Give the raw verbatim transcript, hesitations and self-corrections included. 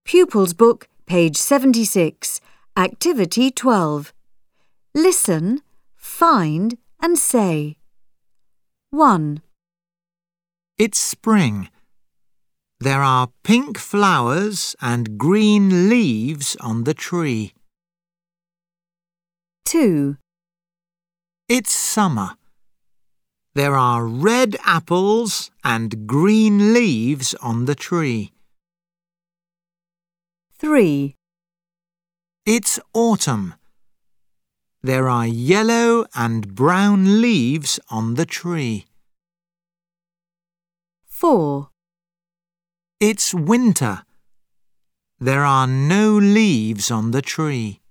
Pupils Book, page seventy-six, Activity twelve. Listen, find and say. one. It's spring. There are pink flowers and green leaves on the tree. two. It's summer. There are red apples and green leaves on the tree. three. It's autumn. There are yellow and brown leaves on the tree. four. It's winter. There are no leaves on the tree.